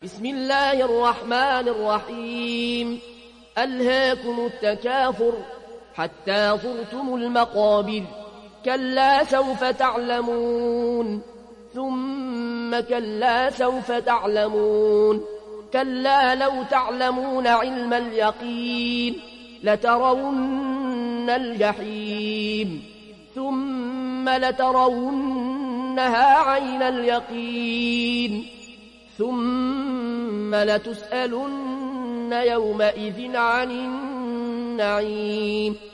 بسم الله الرحمن الرحيم. ألهاكم التكاثر حتى زرتم المقابر، كلا سوف تعلمون ثم كلا سوف تعلمون، كلا لو تعلمون علم اليقين لترون الجحيم ثم لترونها عين اليقين ثم لتسألن يومئذ عن النعيم.